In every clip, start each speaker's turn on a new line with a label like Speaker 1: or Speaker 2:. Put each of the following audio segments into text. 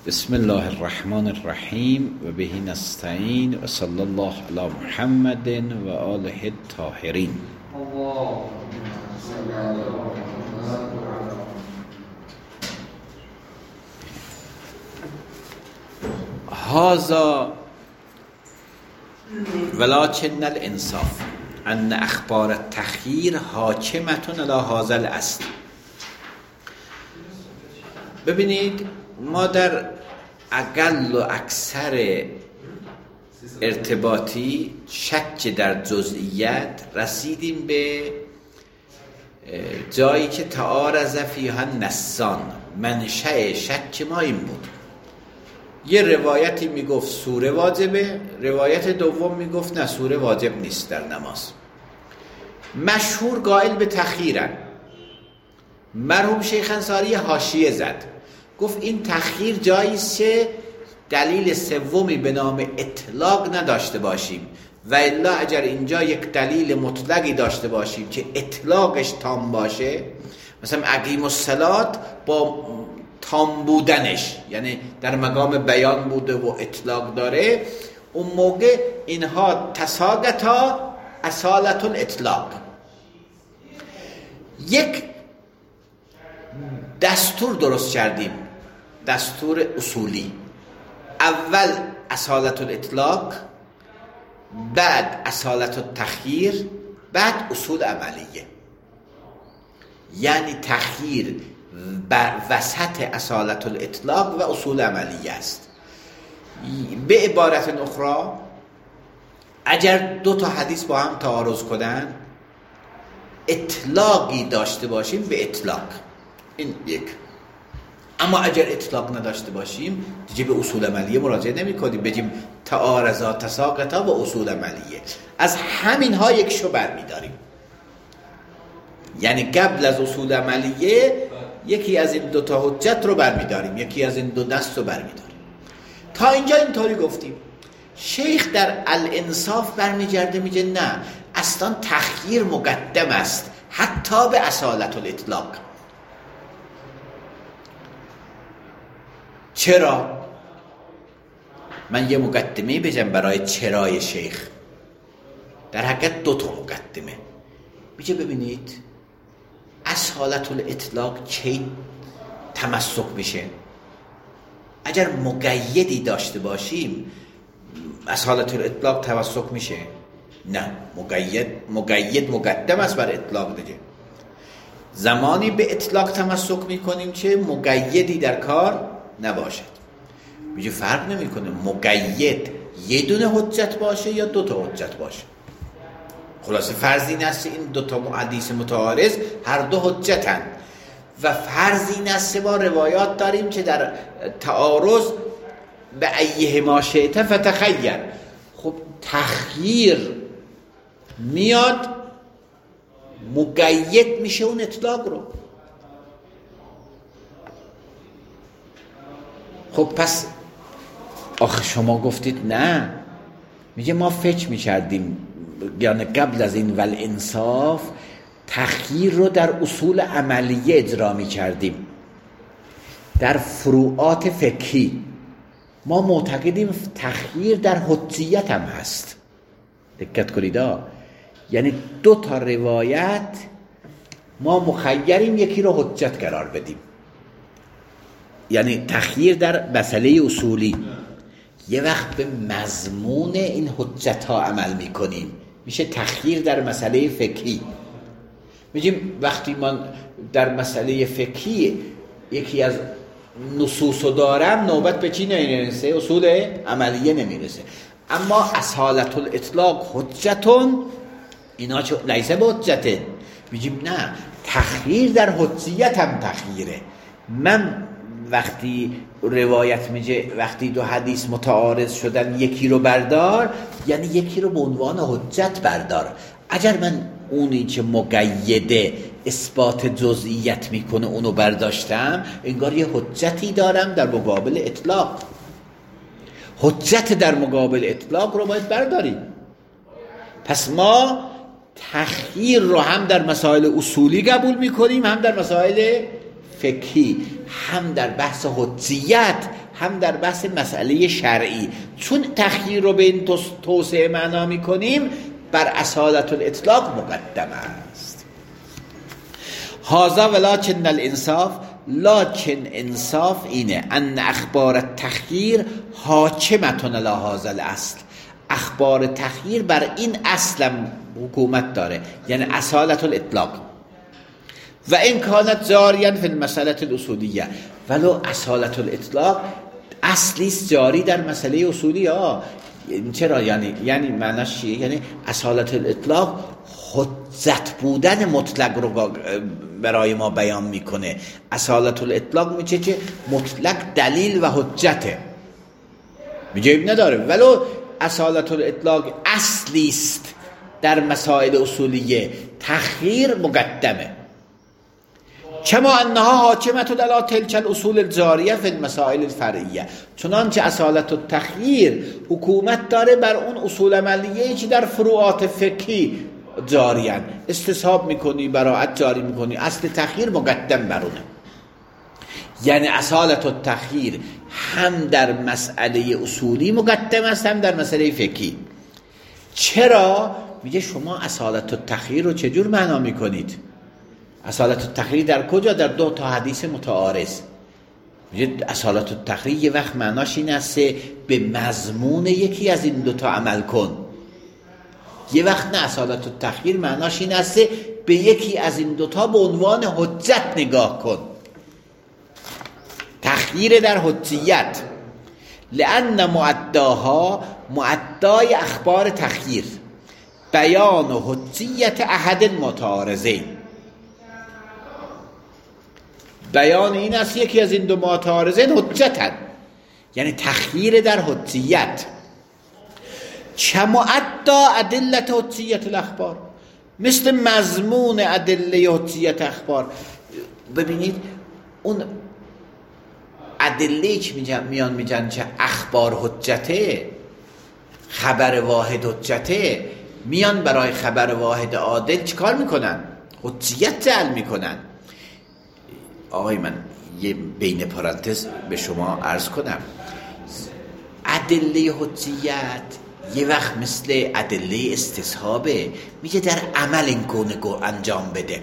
Speaker 1: بسم الله الرحمن الرحیم و به نستعین و صلی الله علی محمد و آله الطاهرین. هذا ولکن الانصاف ان اخبار التخییر حاکمة علی هذا الاصل. ببینید ما در اقل و اکثر ارتباطی شک در جزئیات رسیدیم به جایی که تعارض فیها النصان. منشأ شک ما این بود، یه روایتی میگفت سوره واجبه، روایت دوم میگفت نه سوره واجب نیست در نماز. مشهور قائل به تخییرن. مرحوم شیخ انصاری حاشیه زد، گفت این تخییر جاییست که دلیل سومی به نام اطلاق نداشته باشیم و الا اگر اینجا یک دلیل مطلقی داشته باشیم که اطلاقش تام باشه، مثلا اقیم الصلاة با تام بودنش یعنی در مقام بیان بوده و اطلاق داره، اون موقع اینها تساقطا اصالت الاطلاق. یک دستور درست کردیم، دستور اصولی، اول اصالت الاطلاق، بعد اصالت التخییر، بعد اصول عملیه. یعنی تخییر بر وسط اصالت الاطلاق و اصول عملیه است. به عبارت اخرى اگر دو تا حدیث با هم تعارض کنن، اطلاقی داشته باشیم به اطلاق، این یک. اما اگر اطلاق نداشته باشیم دیگه به اصول عملیه مراجعه نمی کنیم، بگیم تعارضا تساقطا و اصول عملیه. از همین ها یک شو برمیداریم، یعنی قبل از اصول عملیه یکی از این دو تا حجت رو برمیداریم، یکی از این دو دست رو برمیداریم. تا اینجا اینطوری گفتیم. شیخ در الانصاف برمیگرده میگه نه، اصلا تخییر مقدم است حتی به اصالت الاطلاق. چرا؟ من یه مقدمه بگم برای چرای شیخ. در حقیقت دو تا مقدمه. میگه ببینید اصالت الاطلاق کی تمسک میشه؟ اگر مقیدی داشته باشیم اصالت الاطلاق تمسک میشه؟ نه، مقید مقدم است بر اطلاق دیگه. زمانی به اطلاق تمسک میکنیم که مقیدی در کار نباشد. میگه فرق نمیکنه مقید یه دونه حجت باشه یا دو تا حجت باشه. خلاصه فرض این است این دو تا حدیث متعارض هر دو حجتن و فرض این است ما روایات داریم که در تعارض به ایهما شئت فتخیر. خب تخییر میاد مقید میشه اون اطلاق رو. خب پس آخه شما گفتید نه. میگه ما فکر میکردیم یعنی قبل از این والانصاف تخییر رو در اصول عملیه اجرا میکردیم، در فروعات فقهی. ما معتقدیم تخییر در حجیت هم هست. دقت کنید، یعنی دو تا روایت ما مخیریم یکی رو حجت قرار بدیم، یعنی تخییر در مسئله اصولی. یه وقت به مضمون این حجت ها عمل میکنیم، میشه تخییر در مسئله فقهی. میگیم وقتی من در مسئله فقهی یکی از نصوص رو دارم نوبت به چی نمیرسه؟ اصول عملیه نمیرسه. اما اصالت الاطلاق حجتون، اینا چه لیسه به حجته. میگیم نه، تخییر در حجیت هم تخییره. من وقتی روایت میگه وقتی دو حدیث متعارض شدن یکی رو بردار، یعنی یکی رو به عنوان حجت بردار. اگر من اونی که مقیده اثبات جزئیت میکنه اونو برداشتم، انگار یه حجتی دارم در مقابل اطلاق. حجت در مقابل اطلاق رو باید برداریم. پس ما تخییر رو هم در مسائل اصولی قبول میکنیم، هم در مسائل فقهی، هم در بحث حجیت، هم در بحث مسئله شرعی. چون تخییر رو به این توسعه معنا میکنیم، بر اصالت الاطلاق مقدم است. هذا ولکن الانصاف، لکن انصاف اینه ان اخبار التخییر حاکمتون علی هذا الاصل، اخبار تخییر بر این اصلم حکومت داره، یعنی اصالت الاطلاق. و این کانت جاریا فی المسألة الاصولیه، ولو اصالت الاطلاق اصلی است جاری در مسئله اصولی ها. چرا؟ یعنی معناش چیه؟ یعنی اصالت الاطلاق حجت بودن مطلق رو برای ما بیان میکنه. اصالت الاطلاق میشه که مطلق دلیل و حجته، میگه نداره، ولو اصالت الاطلاق اصلی است در مسائل اصولیه، تخییر مقدمه. کما انها حاکمت علی تلک الاصول الجاریه فی المسائل الفرعیه، چنانچه اصالت التخییر حکومت داره بر اون اصول عملیه که در فروعات فقهی جاریان، استصحاب میکنی، براءت جاری میکنی، اصل تخییر مقدم بر اونه. یعنی اصالت التخییر هم در مسئله اصولی مقدم است، هم در مسئله فقهی. چرا؟ میگه شما اصالت التخییر رو چجور معنا میکنید؟ اصالت التخییر در کجا؟ در دو تا حدیث متعارض. میگه اصالت التخییر یه وقت معناش این است به مضمون یکی از این دوتا عمل کن، یه وقت نه، اصالت التخییر معناش این است به یکی از این دوتا به عنوان حجت نگاه کن. تخییر در حجیت، لأن معداها، معدای اخبار تخییر بیان و حجیت احد متعارضین، بیان این است یکی از این دو متعارضین حجتن، یعنی تخییر در حجیت. چمعدا ادلت حجیت الاخبار، مثل مضمون ادله حجیت اخبار. ببینید اون ادله که میگن که اخبار حجته، خبر واحد حجته، میان برای خبر واحد عادل چیکار میکنن؟ حجیت جعل میکنن. آقای من یه بین پرانتز به شما عرض کنم، ادله حجیت یه وقت مثل ادله استصحابه، میگه در عمل این گونه انجام بده،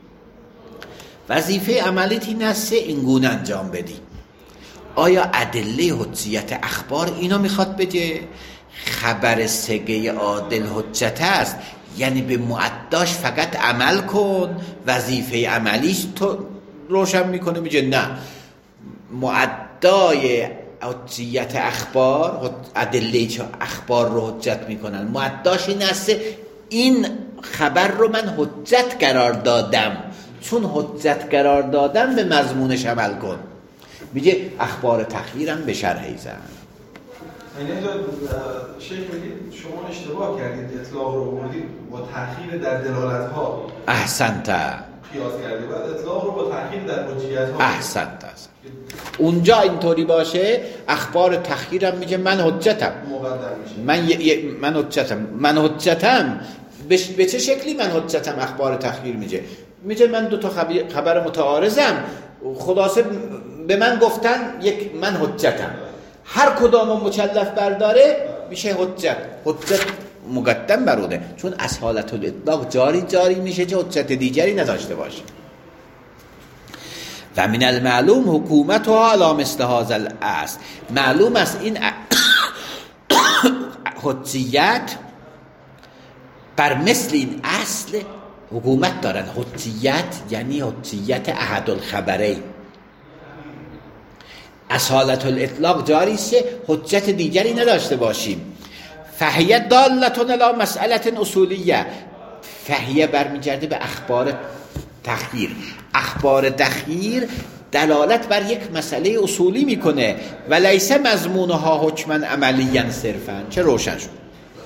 Speaker 1: وظیفه عملیت این است این گونه انجام بدی. آیا ادله حجیت اخبار اینو میخواد بگه؟ خبر سگه عادل حجت است، یعنی به معداش فقط عمل کن، وظیفه عملیش تو روشن میکنه. میگه نه، معدای حجیت اخبار، ادله چه اخبار رو حجت میکنن، معداش این است این خبر رو من حجت قرار دادم، چون حجت قرار دادم به مضمونش عمل کن. میگه اخبار تخییرم به شرحی زن.
Speaker 2: یعنی اینجا شیخ میگید شما اشتباه کردید، اطلاق رو بردید با تخییر در دلالت ها.
Speaker 1: احسنت.
Speaker 2: قیاس کردید، بعد اطلاق رو با تخییر در حجیت ها.
Speaker 1: احسنت. اونجا اینطوری باشه اخبار تخییرم میگه من حجتم، مقدم میشه. من حجتم به چه شکلی من حجتم؟ اخبار تخییر میگه من دو تا خبر متعارضم، خلاصه به من گفتن یک من حجتم، هر کدام مکلف برداره میشه حجت مقدم برونه، چون اصالت الاطلاق جاری میشه که حجت دیگری نداشته باشه. و من المعلوم حکومتها علی مثل هذا الاصل، معلوم است این حجیت بر مثل این اصل حکومت دارن. حجیت یعنی حجیت احد الخبرین، اصالت الاطلاق جاری است، حجت دیگری نداشته باشیم. فهیه دالتون علی مسئله اصولیه، فهیه برمیگرده به اخبار تخییر. اخبار تخییر دلالت بر یک مسئله اصولی میکنه و لیس مضمونها حکما عملیا صرفا. چه روشن شد؟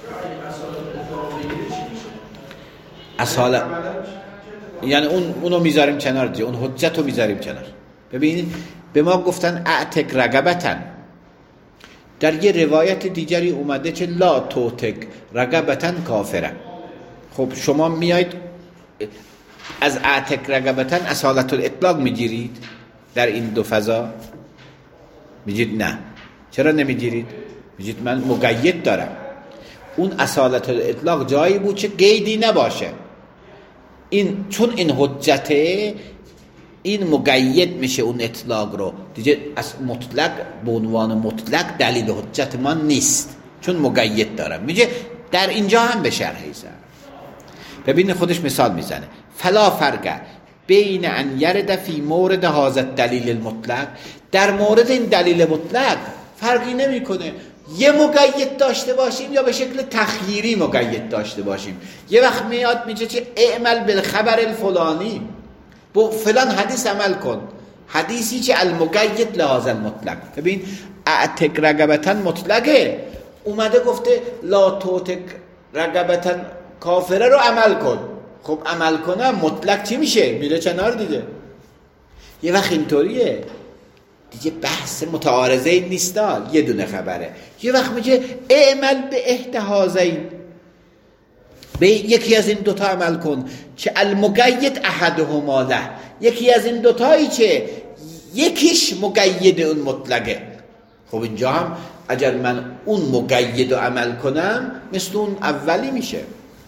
Speaker 1: اصالت یعنی اونو میذاریم کنار دیگه، اون حجت رو میذاریم کنار. ببینید به ما گفتن اعتق رقبتن، در یه روایت دیگری اومده که لا توتق رقبتن کافره. خب شما میایید از اعتق رقبتن اصالت الاطلاق میگیرید در این دو فضا؟ میگید نه. چرا نمیگیرید؟ میگید من مقید دارم. اون اصالت الاطلاق جایی بود که قیدی نباشه. این چون این حجته، این مقید میشه اون اطلاق رو دیگه. از مطلق به عنوان مطلق دلیل حجت ما نیست، چون مقید دارم. میگه در اینجا هم به شرحی زن. ببین خودش مثال میزنه. فلا فرق بین ان یرد فی مورد هذا الدلیل المطلق، در مورد این دلیل مطلق فرقی نمیکنه یه مقید داشته باشیم یا به شکل تخییری مقید داشته باشیم. یه وقت میاد میگه که اعمل بالخبر الفلانی، با فلان حدیث عمل کن، حدیثی که المقید لهذا المطلق. ببین اعتق رقبتا مطلقه، اومده گفته لا توتق رقبتا کافره رو عمل کن. خب عمل کنم مطلق چی میشه؟ میره کنار دیگه. یه وقت اینطوریه دیگه، بحث متعارضه نیستا، یه دونه خبره. یه وقت میگه اعمل به احتهازین، به یکی از این دوتا عمل کن که المقید احدهما له، یکی از این دوتایی که یکیش مقید اون مطلقه. خب اینجا هم اگر من اون مقید رو عمل کنم مثل اون اولی میشه.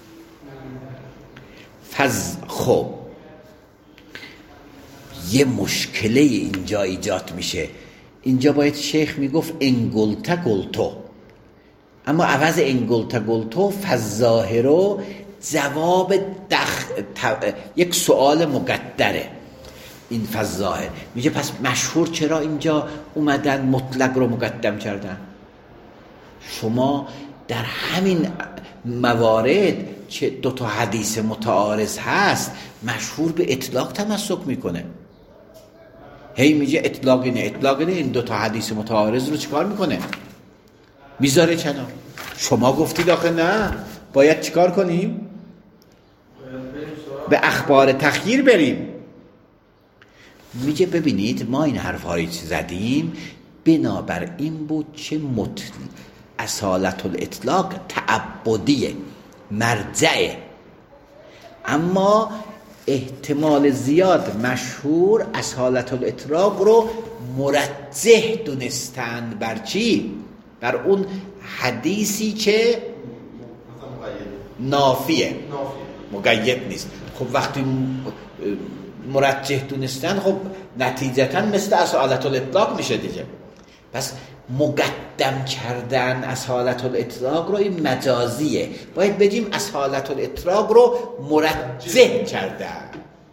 Speaker 1: خب یه مشکله اینجا ایجاد میشه. اینجا باید شیخ میگفت انگلتا گلتو، اما عوض انگلتا گلتو فالظاهرو جواب یک سوال مقدره. این فالظاهر میگه پس مشهور چرا اینجا اومدن مطلق رو مقدم کردن؟ شما در همین موارد که دوتا حدیث متعارض هست مشهور به اطلاق تمسک میکنه. هی میگه اطلاق اینه، این دوتا حدیث متعارض رو چیکار میکنه؟ میذاره کنار. شما گفتید آخه نه، باید چیکار کنیم؟ به اخبار تخییر بریم. میگه ببینید ما این حرفا رو زدیم بنابر این بود که اصالت الاطلاق تعبدیه، مرجعه، اما احتمال زیاد مشهور اصالت الاطلاق رو مرجح دونستند. بر چی؟ بر اون حدیثی که نافیه، مقید نیست. خب وقتی مرجح دونستن خب نتیجتا مثل اصالت الاطلاق میشه دیگه. پس مقدم کردن اصالت الاطلاق رو این مجازیه، باید بگیم اصالت الاطلاق رو مرجح کردن.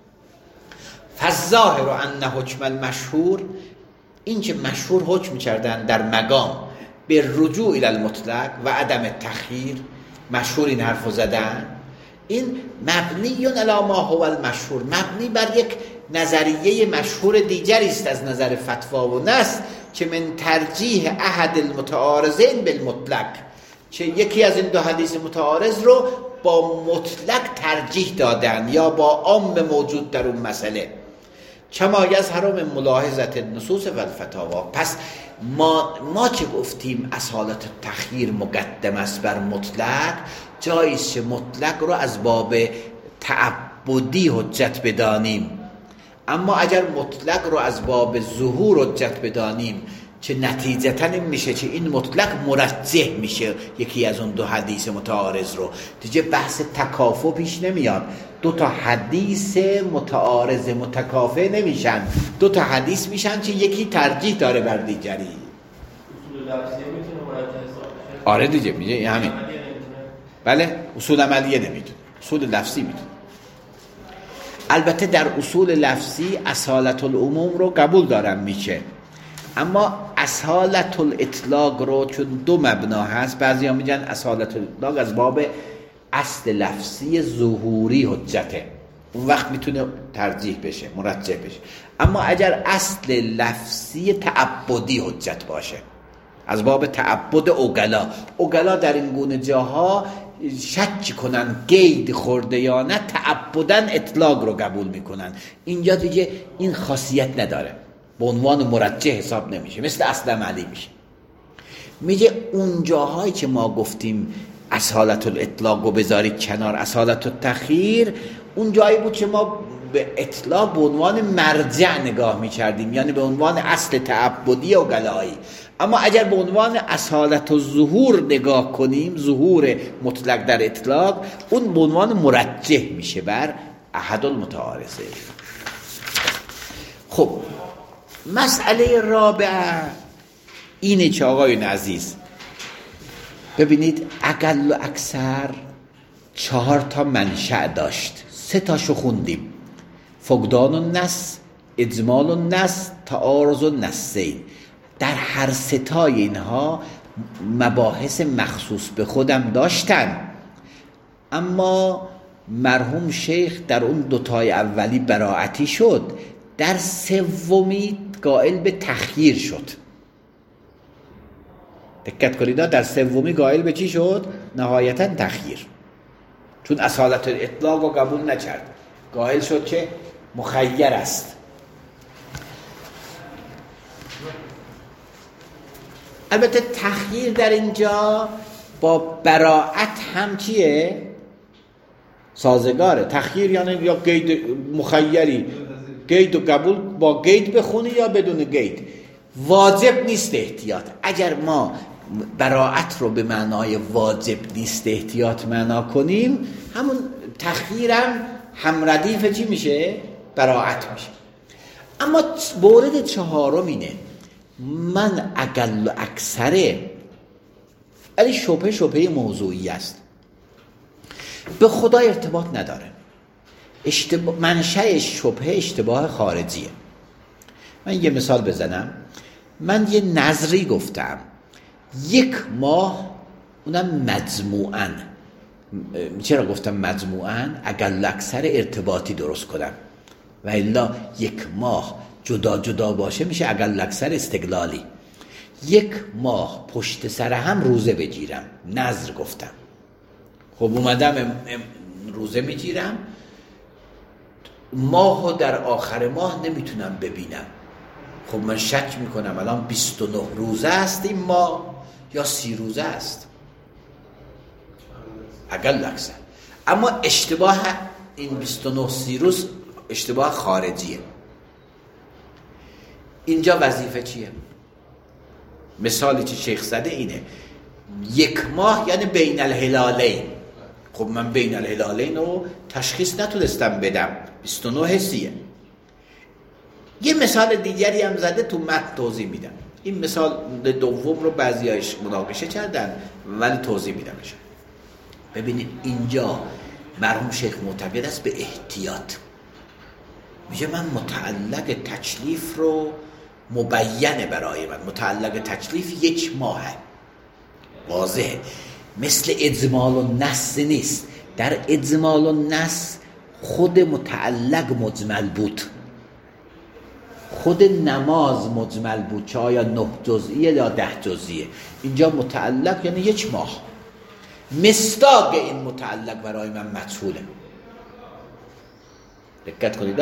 Speaker 1: فالظاهر ان حکم المشهور، این که مشهور حکم کردن در مقام به رجوع الی المطلق و عدم تخییر، مشهور این حرفو زدن، این مبنی علی ما هو المشهور، مبنی بر یک نظریه مشهور دیگری است از نظر فتوا و نص که من ترجیح احد المتعارضین بالمطلق، که یکی از این دو حدیث متعارض رو با مطلق ترجیح دادن یا با عام موجود در اون مسئله. کما یظهر من ملاحظه النصوص و الفتاوا. پس ما که گفتیم اصالت تخییر مقدم است بر مطلق، جاییست که مطلق رو از باب تعبدی حجت بدانیم، اما اگر مطلق رو از باب ظهور حجت بدانیم که نتیجتا این میشه که این مطلق مرجح میشه یکی از اون دو حدیث متعارض رو، دیگه بحث تکافؤ پیش نمیاد. دو تا حدیث متعارض متکافئ نمیشن، دو تا حدیث میشن که یکی ترجیح داره بر دیگری.
Speaker 3: اصول لفظی میتونه مرجح حساب بشه؟
Speaker 1: آره دیگه میگه همین. بله اصول عملیه نمیتونه، اصول لفظی میتونه. البته در اصول لفظی اصالت العموم رو قبول دارم میشه، اما اصالت الاطلاق رو چون دو مبنا هست، بعضیا میگن اصالت الاطلاق از باب اصل لفظی ظهوری حجته، اون وقت میتونه ترجیح بشه، مرجح بشه. اما اگر اصل لفظی تعبدی حجت باشه، از باب تعبد اوگلا در این گونه جاها شک کنن قید خورده یا نه، تعبدن اطلاق رو قبول میکنن. اینجا دیگه این خاصیت نداره، به عنوان مرجح حساب نمیشه، مثل اصل عملی میشه. میگه اون جاهایی که ما گفتیم اصالت الاطلاق رو بذارید کنار اصالت التخییر، اون جایی بود که ما به اطلاق به عنوان مرجع نگاه می‌کردیم، یعنی به عنوان اصل تعبدی و گلایی. اما اگر به عنوان اصالت و ظهور نگاه کنیم، ظهور مطلق در اطلاق، اون به عنوان مرجح میشه بر احد المتعارضه. خب مسئله رابعه اینه که آقایون عزیز ببینید اقل و اکثر 4 تا منشأ داشت، 3 تاشو خوندیم: فقدان النص، اجمال النص، تعارض النصین. در هر 3 تای اینها مباحث مخصوص به خودم داشتن، اما مرحوم شیخ در اون 2 تای اولی براعتی شد، در سومی قائل به تخییر شد. دقت کنید، در سومی قائل به چی شد؟ نهایتا تخییر، چون اصالت اطلاق رو قبول نکرد، قائل شد که مخیر است. البته تخییر در اینجا با براعت هم چیه؟ سازگاره. تخییر یعنی یا قید مخیری، قید و قبول با قید بخونی یا بدون قید. واجب نیست احتیاط. اگر ما براعت رو به معنای واجب نیست احتیاط معنا کنیم، همون تخییرم هم ردیف چی میشه؟ براعت میشه. اما مورد 4 اینه: من اقل و اکثره، ولی شبهه موضوعی است، به خدا ارتباط نداره. منشأ شبهه اشتباه خارجیه. من یه مثال بزنم. من یه نظری گفتم 1 ماه، اونم مجموعاً. چرا گفتم مجموعاً؟ اقل اکثر ارتباطی درست کنم، و الا 1 ماه جدا جدا باشه میشه اقل اکثر استقلالی. 1 ماه پشت سر هم روزه بگیرم، نظر گفتم. خب اومدم روزه میگیرم، ماهو در آخر ماه نمیتونم ببینم. خب من شک میکنم الان 29 روزه است این ماه یا 30 روزه است، اقل اکثر. اما اشتباه این 29 30 روز اشتباه خارجیه. اینجا وظیفه چیه؟ مثالی که شیخ زده اینه: 1 ماه یعنی بین الهلالین. خب من بین الهلالین رو تشخیص نتونستم بدم، 29 30. یه مثال دیگری هم زده، تو متن توضیح میدم. این مثال دوم رو بعضیایش مناقشه کردن ولی توضیح میدمش. ببینید اینجا مرحوم شیخ معتقد است به احتیاط. میگه من متعلق تکلیف رو مبینه برای من، متعلق تکلیف 1 ماهه، واضحه. مثل اجمال و نص نیست. در اجمال و نص خود متعلق مجمل بود، خود نماز مجمل بود که آیا 9 جزئیه یا 10 جزئیه. اینجا متعلق یعنی 1 ماه. مصداق این متعلق برای من مجهوله. دقت کنید،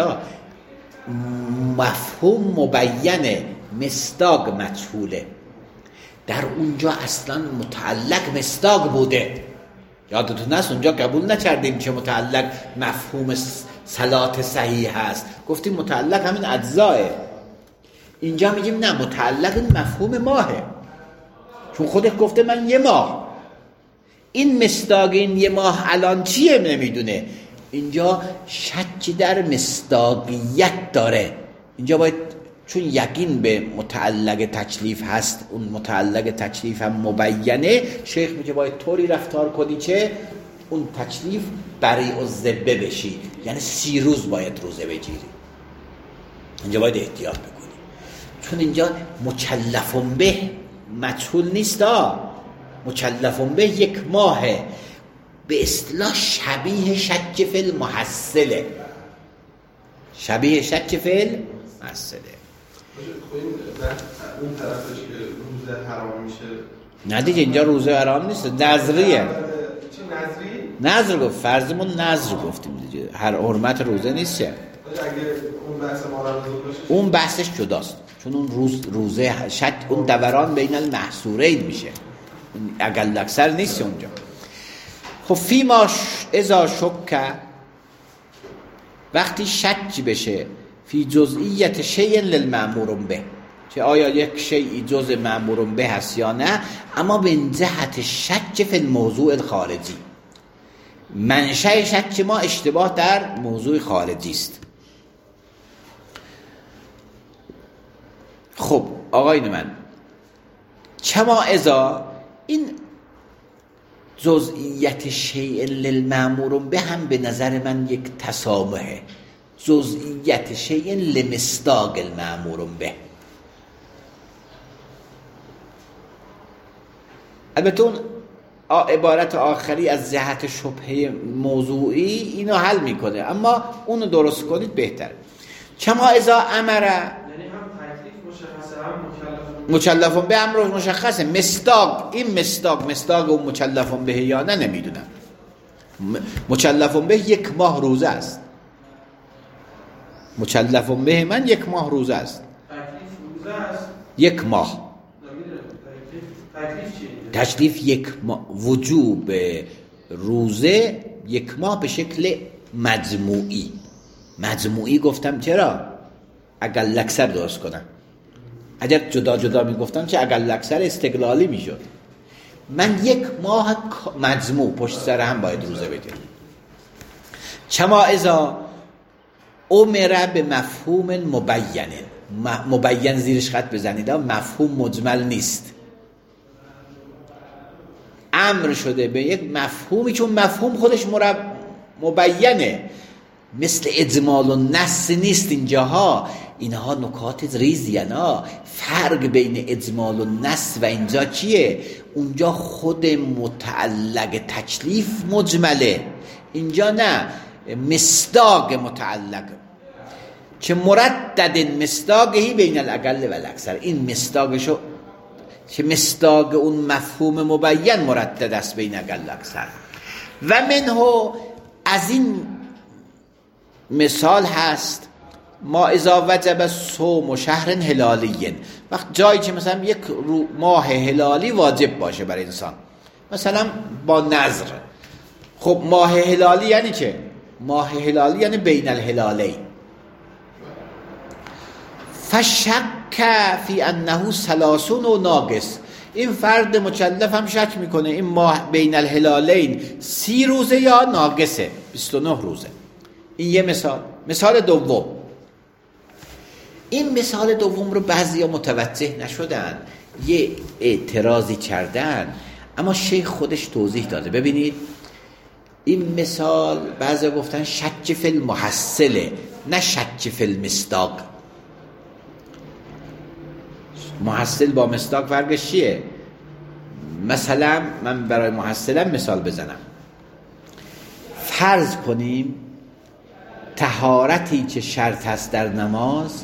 Speaker 1: مفهوم مبینه، مصداق مجهوله. در اونجا اصلا متعلق مصداق بوده. یادتون هست اونجا قبول نکردیم که متعلق مفهوم صلات صحیح هست، گفتیم متعلق همین اجزاه. اینجا میگیم نه، متعلق این مفهوم ماهه، چون خودت گفته من 1 ماه. این مصداق این 1 ماه الان چیه نمیدونه. اینجا شک در مصداقیت داره. اینجا باید، چون یقین به متعلق تکلیف هست، اون متعلق تکلیف هم مبینه، شیخ میگه باید طوری رفتار کنی که اون تکلیف بریء الذمه بشی، یعنی 30 روز باید روزه بگیری. اینجا باید احتیاط بکنی، چون اینجا مکلف به مجهول نیست، مکلف به 1 ماهه، به اصطلاح شبیه شک فی المحصله، شبیه شک فی المحصله.
Speaker 2: اون طرفش که روزه حرام میشه،
Speaker 1: نه دیگه اینجا روزه حرام نیست، نظریه.
Speaker 2: چی نظری؟
Speaker 1: نظر گفت، فرضمون نظر گفتیم دیگه، هر حرمت روزه نیست.
Speaker 2: اگه اون بحث ما رو باشه،
Speaker 1: اون بحثش جداست، چون اون روزه شک، اون دوران بین المحصورین میشه، اقل اکثر نیست اونجا. خب فیما اذا شک وقتی شج بشه فی جزئیت شیء للمأمور به، که آیا یک شیئی جزء مأمور به هست یا نه، اما به جهت شج فی الموضوع الخارجی، منشأ شج ما اشتباه در موضوع خارجی است. خب آقایون من، کما اذا این جزئیت شیء للمأمور به هم به نظر من یک تسامحه، جزئیت شیء لمصداق المأمور به. البته اون عبارت آخری از جهت شبهه موضوعی اینو حل میکنه، اما اونو درست کنید بهتر. کما اذا امر،
Speaker 2: یعنی هم تکلیف مشخصه هم
Speaker 1: مکلف به امر مشخصه. مصداق، این مصداق اون مکلف به یا نه نمیدونم. مکلف به 1 ماه روزه است، مکلف به من 1 ماه روزه است.
Speaker 2: تکلیف روزه است
Speaker 1: 1 ماه.
Speaker 2: تکلیف چیه؟
Speaker 1: تکلیف 1 ماه، وجوب روزه 1 ماه به شکل مجموعی گفتم. چرا؟ اقل اکثر درست کنم. اگر جدا جدا میگفتم چه اقل اکثر استقلالی میشد. من 1 ماه مجموع پشت سر هم باید روزه بگیرم. کما اذا امر به مفهوم مبین زیرش خط بزنید، مفهوم مجمل نیست، امر شده به یک مفهومی، چون مفهوم خودش مبینه، مثل اجمال و نص نیست. اینجاها اینها نکات ریزی ها. فرق بین اجمال و نص و اینجا چیه؟ اونجا خود متعلق تکلیف مجمله، اینجا نه، مصداق متعلق که مردد مصداقهی بین الاقل و الاکثر. این مصداقشو که مصداق اون مفهوم مبین مردد است بین اقل و اکثر. و منه، از این مثال هست ما اذا وجب صوم شهر هلالی، وقت جایی که مثلا 1 ماه هلالی واجب باشه بر انسان، مثلا با نذر. خب ماه هلالی یعنی چه؟ ماه هلالی یعنی بین الهلالین. فشک فی انه 30 و ناقص، این فرد مکلف هم شک میکنه این ماه بین الهلالین 30 روزه یا ناقصه 29 روزه. این یه مثال. مثال دوم، این مثال دوم رو بعضیا متوجه نشدن، یه اعتراضی کردن، اما شیخ خودش توضیح داده. ببینید این مثال بعضیا گفتن شک فی المحصله، نه شک فی المصداق. محصل با مصداق فرقش چیه؟ مثلا من برای محصلم مثال بزنم. فرض کنیم طهارتی که شرط هست در نماز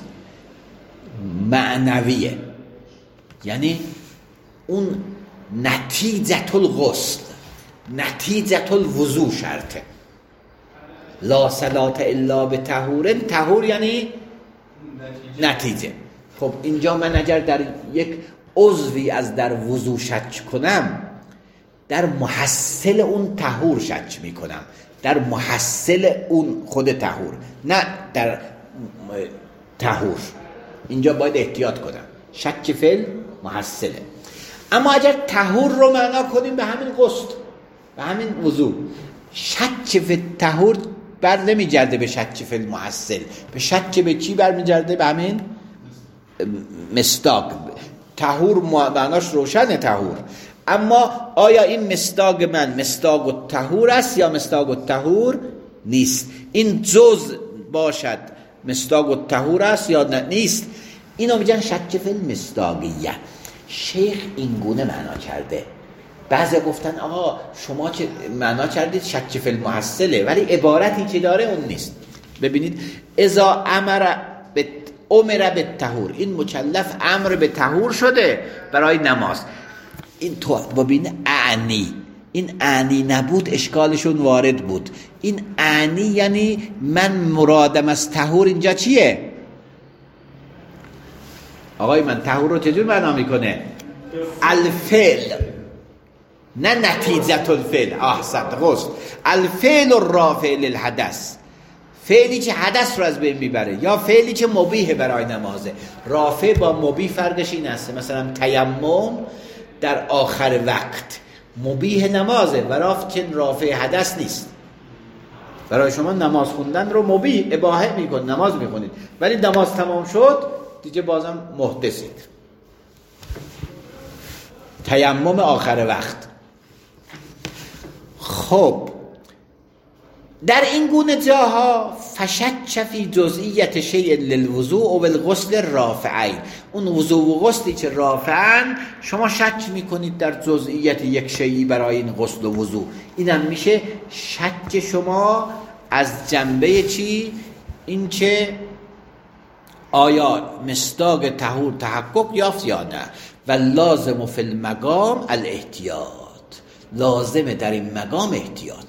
Speaker 1: معنویه، یعنی اون نتیجه الغسل، نتیجه الوضو شرطه. لا صلاة الا بطهور، طهور یعنی نتیجه. خب اینجا من اگر در یک عضوی از در وضو شک کنم، در محصل اون طهور شک میکنم، در محصل اون خود طهور، نه در طهور. اینجا باید احتیاط کنم، شک فعل محصله. اما اگر طهور رو معنا کنیم به همین غسل، به همین وضو، شک فی طهور بر نمیگرده به شک فی المحصل، به شک به چی برمیگرده؟ به همین مصداق. طهور معناش روشنه، طهور. اما آیا این مصداق من مصداق الطهور است یا مصداق الطهور نیست؟ این جز باشد مصداق الطهور است یا نیست؟ اینو میگن شک فی المصداقیه. شیخ این گونه معنا کرده. بعضی گفتن آقا شما که معنا کردید شک فی المحصله، ولی عبارتی که داره اون نیست. ببینید اذا امر به طهور، این مکلف امر به طهور شده برای نماز. این تو ببین اعنی، این اعنی نبود اشکالشون وارد بود. این اعنی یعنی من مرادم از طهور اینجا چیه؟ آقای من طهور رو چجور معنا میکنه؟ الفعل، نه نتیجه الفعل. احسنت، غسل. الفعل الرافع للحدث، فعلی که حدث رو از بین میبره یا فعلی که مبیح برای نمازه. رافع با مبیح فرقش این است. مثلا تیمم در آخر وقت مبیح نمازه و رافع حدث نیست. برای شما نماز خوندن رو مبیح اباحه میکن، نماز میخونید، ولی نماز تمام شد دیگه بازم محدثید. تیمم آخر وقت. خب در این گونه جاها فشک فی جزئیت شیء للوضوء و الغسل رافعین، اون وضوء و غسلی که رافعن شما شک میکنید در جزئیت یک شیئی برای این غسل و وضوء. اینم میشه شک شما از جنبه چی؟ این که آیا مصداق طهور تحقق یافت یا نه. و لازم فی المقام الاحتیاط، لازمه در این مقام احتیاط.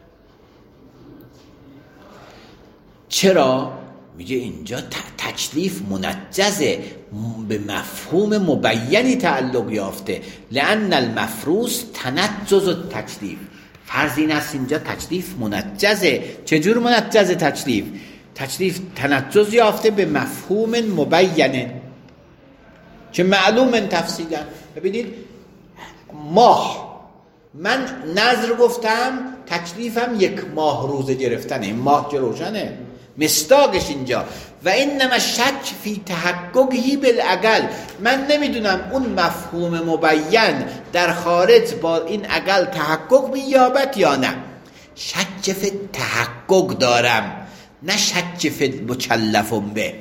Speaker 1: چرا؟ میگه اینجا تکلیف منجزه، به مفهوم مبینی تعلق یافته. لأن المفروض تنجز التکلیف. فرض این است اینجا تکلیف منجزه. چجور منجزه تکلیف؟ تکلیف تنجز یافته به مفهوم مبینه که معلوم تفصیلا. ببینید ماه، من نظر گفتم تکلیفم 1 ماه روزه گرفتنه، این ماه که روشنه، مصداقش اینجا. و انما شک فی تحققی بالاقل، من نمیدونم اون مفهوم مبین در خارج با این اقل تحقق مییابد یا نه. شک فی تحقق دارم، نه شک فی مکلف به.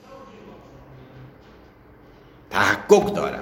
Speaker 1: تحقق دارم.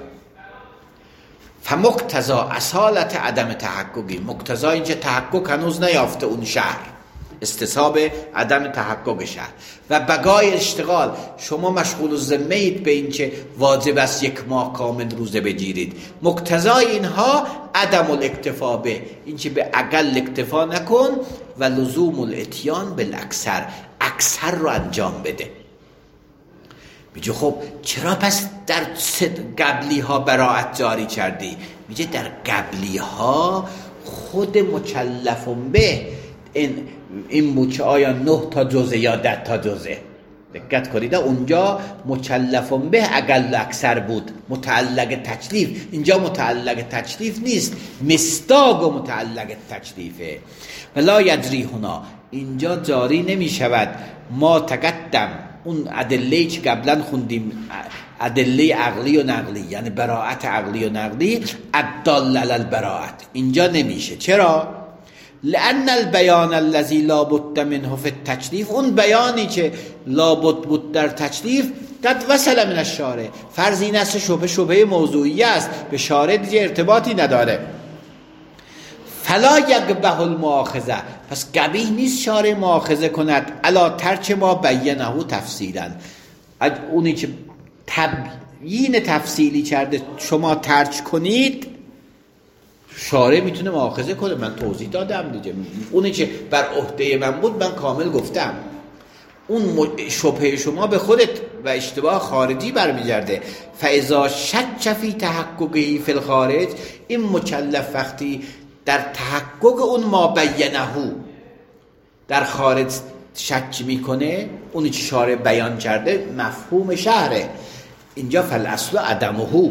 Speaker 1: فمقتضا اصالت عدم تحققی، مقتضا این که تحقق هنوز نیافته اون شهر، استصحاب عدم تحقق شهر. و بقای اشتغال، شما مشغول الذمه اید به این که واجب است 1 ماه کامل روزه بگیرید. مقتضای اینها عدم الاکتفا به، این که به اقل اکتفا نکن و لزوم الاتیان بالاکثر، اکثر رو انجام بده. میگه خب چرا پس در قبلی ها براعت جاری کردی؟ میگه در قبلی ها خود مکلف به این بود که آیا 9 تا جزء یا 10 تا جزء. دقت کنید اونجا مکلف به اقل اکثر بود، متعلق تکلیف. اینجا متعلق تکلیف نیست، مصداق و متعلق تکلیفه. ولا یجری هنا، اینجا جاری نمی شود ما تقدم، اون ادله‌ای که قبلا خوندیم، ادله عقلی و نقلی، یعنی براعت عقلی و نقلی، الدال علی البراعت، اینجا نمیشه. چرا؟ لأن البیان الذی لا بد منه فی التکلیف، اون بیانی که لا بد بود در تکلیف، قد وصل من الشارع، فرض این است شبهه موضوعی است، به شارع دیگه ارتباطی نداره. فلا یقبح المؤاخذه، پس قبیح نیست شارع مؤاخذه کند الا ترک ما بینه تفصیلا، اونی که تبیین تفصیلی کرده شما ترک کنید، شارع میتونه مؤاخذه کنه. من توضیح دادم دیگه، اونی که بر عهده من بود من کامل گفتم. اون شبهه شما به خودت و اشتباه خارجی برمیگرده. فاذا شک فی تحققه فی الخارج، این مکلف وقتی در تحقق اون ما بینه در خارج شک میکنه، اونی که شارع بیان کرده مفهوم شهره، اینجا فالاصل عدمه.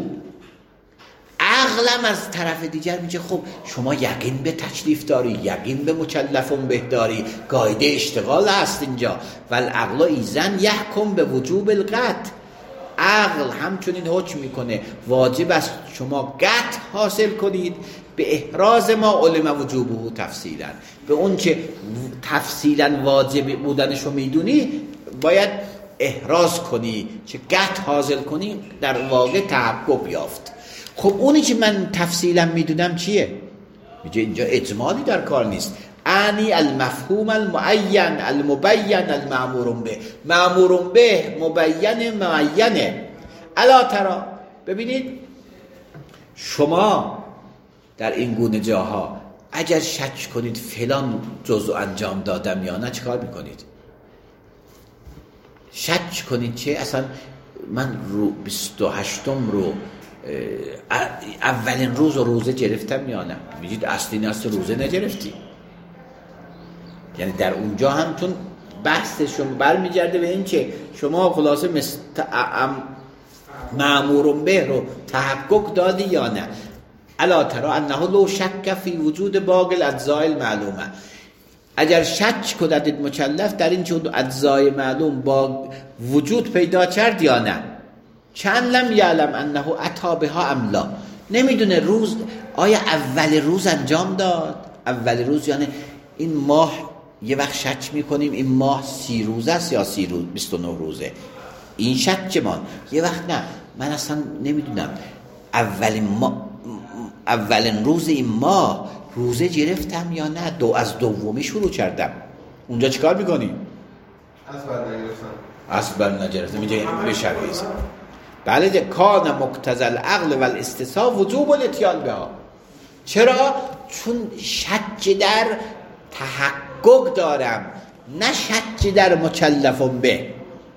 Speaker 1: عقلم از طرف دیگر میگه خب شما یقین به تکلیف داری، یقین به مکلفون به داری، قاعده اشتغال هست اینجا. والعقل ایزن یحکم به وجوب القطع، عقل همچنین حکم میکنه واجب است شما قطع حاصل کنید به احراز ما علم وجوبه تفصیلا، به اون که تفصیلا واجب بودنشو میدونی باید احراز کنی که قطع حاصل کنی، در واقع تحقق یافت. خب اونی که من تفصیلا میدونم چیه؟ میگه اینجا اجمالی در کار نیست. انی المفهوم المعین المبین المأمور به، مأمور به مبین معینه. الا ترى، ببینید شما در این گونه جاها اگر شک کنید فلان جزء انجام دادم یا نه، چیکار میکنید؟ شک کنید چه؟ اصلا من رو 28م رو اولین روز روزه گرفتم یا نه؟ میگید اصلی نست روزه نگرفتی. یعنی در اونجا هم چون بحث شما برمیگرده به این که شما خلاصه مأمور به رو تحقق دادی یا نه. الا ترى انه لو شک فی وجود باقی الاجزاء المعلومه، اگر شک کند مکلف در این چون اجزای معلوم با وجود پیدا کرد یا نه. چند لم یعلم انه اتی بها ام لا، نمیدونه روز آیا اول روز انجام داد. اول روز یعنی این ماه یه وقت شک میکنیم این ماه 30 روز است یا 29 روزه، این شک ما. یه وقت نه من اصلا نمیدونم اولین روز این ماه روزه گرفتم یا نه، از دومی شروع کردم. اونجا چیکار میکنیم؟ از بر نگرفتم اینجا بشویز. بله کان مقتضی العقل و الاستصحاب وجوب الاتیان بها. چرا؟ چون شک در تحقق دارم، نه شک در مکلفم به.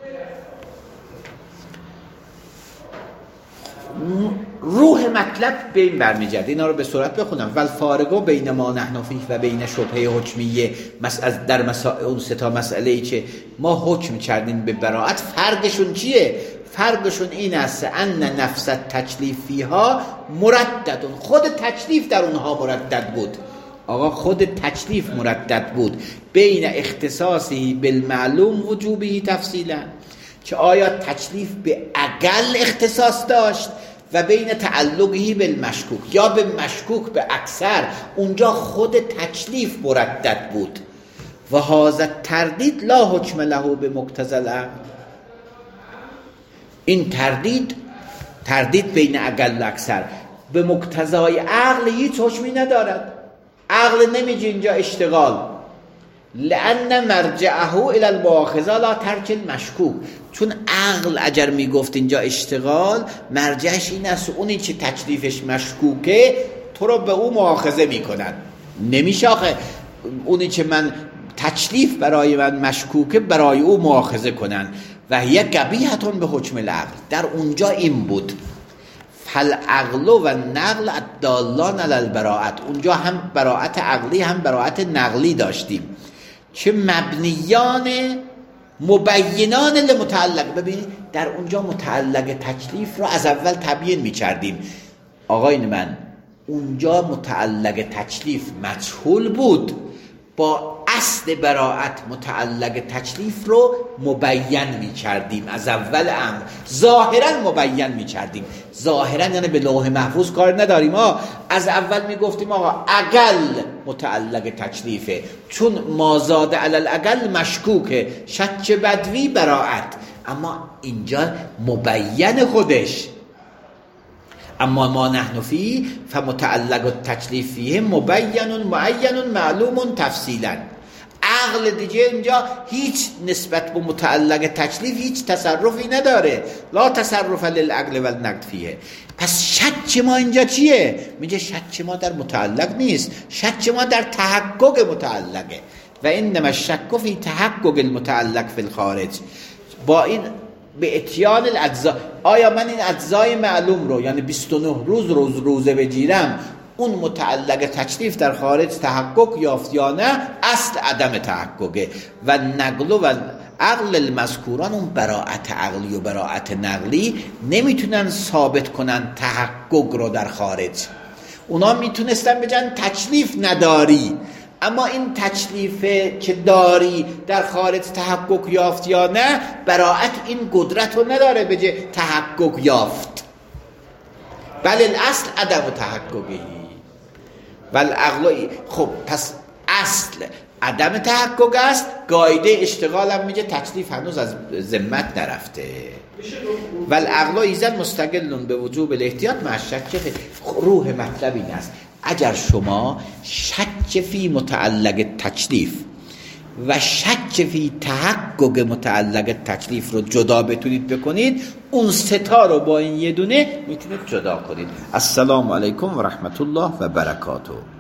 Speaker 1: روح مطلب به این برمیگرده. اینا رو به سرعت بخونم. والفارقو بین ما نحن فیه و بین شبهه حکمیه، در اون سه تا مسئله ای که ما حکم کردیم به براءت، فرقشون چیه؟ فرقشون این است ان نفس تکلیفیها مرددون، خود تکلیف در اونها مردد بود. آقا خود تکلیف مردد بود بین اختصاصی بالمعلوم وجوبی تفصیلا، که آیا تکلیف به اقل اختصاص داشت و بین تعلقی بالمشکوک یا به مشکوک به اکثر، اونجا خود تکلیف مردد بود. و هذا تردید لا حکم له به مقتضی العقل، این تردید بین اقل و اکثر به مقتضای عقل هیچ حکمی ندارد. عقل نمیگه اینجا اشتغال، لأن مرجعه الى المؤاخذه لا ترک المشکوک، چون عقل اگر میگفت اینجا اشتغال، مرجعش این است اونی که تکلیفش مشکوکه تو رو به اون مؤاخذه میکنن. نمیشه آخه اونی که من تکلیف برای من مشکوکه برای او مؤاخذه کنن. و هی قبیحتون به حکم العقل، در اونجا این بود. فالعقل و نقل الدالان علی البراءت، اونجا هم براءت عقلی هم براءت نقلی داشتیم که مبنیان مبینان لمتعلق. ببینید در اونجا متعلق تکلیف رو از اول تبیین می‌کردیم. آقایون من اونجا متعلق تکلیف مجهول بود، با اصل براءت متعلق تکلیف رو مبین می‌کردیم از اول امر، ظاهرا مبین می‌کردیم. ظاهرا یعنی به لوح محفوظ کار نداریم، از اول میگفتیم آقا اقل متعلق تکلیفه، چون ما زاد علی الاقل مشکوکه، شک بدوی براءت. اما اینجا مبین خودش. اما ما نحن فی فمتعلق التکلیف فیه مبین معین معلوم تفصیلا. عقل دیگه اینجا هیچ نسبت به متعلق تکلیف هیچ تصرفی نداره، لا تصرف للعقل و النقد فیه. پس شک ما اینجا چیه؟ میگه شک ما در متعلق نیست، شک ما در تحقق متعلقه. و انما الشک فی تحقق المتعلق فی الخارج. با این به اتیان الاجزا، آیا من این اجزای معلوم رو یعنی 29 روزه بگیرم، اون متعلق تکلیف در خارج تحقق یافت یا نه؟ اصل عدم تحققه. و نقل و عقل المذکوران، اون براءت عقلی و براءت نقلی نمیتونن ثابت کنن تحقق رو در خارج. اونا میتونستن بگن تکلیف نداری، اما این تکلیفه که داری در خارج تحقق یافت یا نه، براءت این قدرت رو نداره بگه تحقق یافت. بل الاصل عدم تحققی والعقل. خب پس اصل عدم تحقق است، قاعده اشتغال هم میگه تکلیف هنوز از ذمت نرفته. والعقل ایزن مستقلون به وجوب الاحتیاط مع شک. روح مطلب این است اگر شما شک فی متعلق تکلیف و شک فی تحقق متعلق تکلیف رو جدا بتونید بکنید، اون ستا رو با این یه دونه میتونید جدا کنید. السلام علیکم و رحمت الله و برکاته.